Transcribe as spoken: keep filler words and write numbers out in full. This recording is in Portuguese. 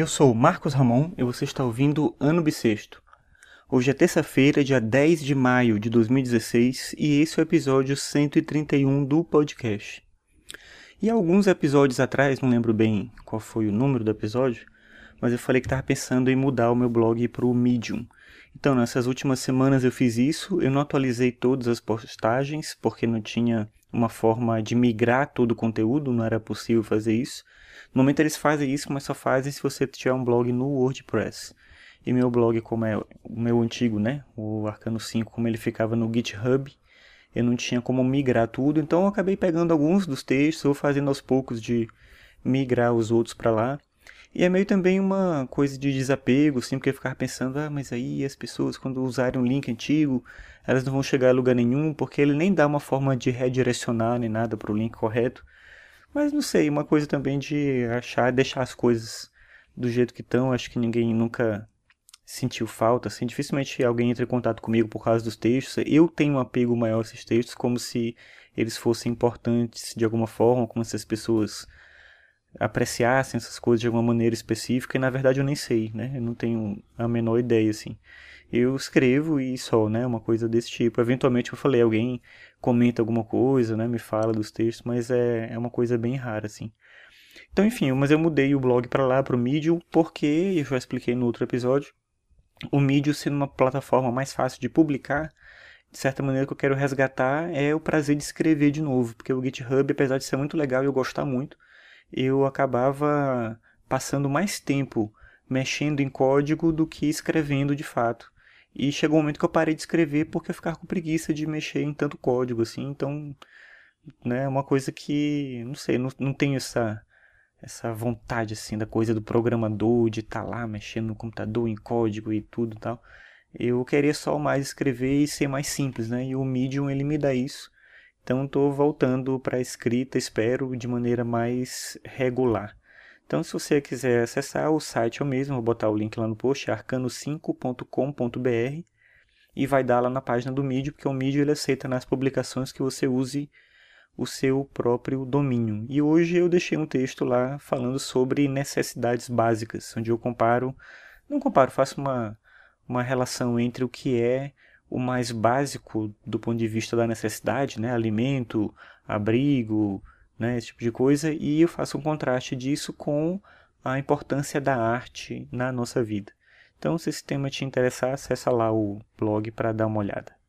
Eu sou o Marcos Ramon e você está ouvindo Ano Bissexto. Hoje é terça-feira, dia dez de maio de dois mil e dezesseis, e esse é o episódio cento e trinta e um do podcast. E alguns episódios atrás, não lembro bem qual foi o número do episódio, mas eu falei que estava pensando em mudar o meu blog para o Medium. Então, nessas últimas semanas eu fiz isso, eu não atualizei todas as postagens, porque não tinha uma forma de migrar todo o conteúdo, não era possível fazer isso. No momento eles fazem isso, mas só fazem se você tiver um blog no WordPress. E meu blog, como é o meu antigo, né, o Arcano cinco, como ele ficava no GitHub, eu não tinha como migrar tudo, então eu acabei pegando alguns dos textos, vou fazendo aos poucos de migrar os outros para lá. E é meio também uma coisa de desapego, assim, porque eu ficava pensando, ah, mas aí as pessoas quando usarem um link antigo, elas não vão chegar a lugar nenhum, porque ele nem dá uma forma de redirecionar nem nada para o link correto. Mas não sei, uma coisa também de achar, deixar as coisas do jeito que estão, acho que ninguém nunca sentiu falta, assim, dificilmente alguém entra em contato comigo por causa dos textos. Eu tenho um apego maior a esses textos, como se eles fossem importantes de alguma forma, como se as pessoas apreciassem essas coisas de alguma maneira específica, e na verdade eu nem sei, né? Eu não tenho a menor ideia, assim. Eu escrevo e só, né? Uma coisa desse tipo. Eventualmente eu falei, alguém comenta alguma coisa, né? Me fala dos textos, mas é, é uma coisa bem rara, assim. Então, enfim, mas eu mudei o blog para lá, para o Medium, porque, eu já expliquei no outro episódio, o Medium sendo uma plataforma mais fácil de publicar, de certa maneira que eu quero resgatar é o prazer de escrever de novo, porque o GitHub, apesar de ser muito legal e eu gostar muito, eu acabava passando mais tempo mexendo em código do que escrevendo de fato. E chegou um momento que eu parei de escrever porque eu ficava com preguiça de mexer em tanto código, assim. Então, né, é uma coisa que, não sei, não, não tenho essa, essa vontade, assim, da coisa do programador, de estar lá mexendo no computador, em código e tudo e tal. Eu queria só mais escrever e ser mais simples, né? E o Medium, ele me dá isso. Então estou voltando para a escrita, espero, de maneira mais regular. Então se você quiser acessar o site eu mesmo, vou botar o link lá no post, arcano cinco ponto com ponto br, e vai dar lá na página do Medium, porque o Medium ele aceita nas publicações que você use o seu próprio domínio. E hoje eu deixei um texto lá falando sobre necessidades básicas, onde eu comparo, não comparo, faço uma, uma relação entre o que é o mais básico do ponto de vista da necessidade, né? Alimento, abrigo, né? Esse tipo de coisa, e eu faço um contraste disso com a importância da arte na nossa vida. Então, se esse tema te interessar, acessa lá o blog para dar uma olhada.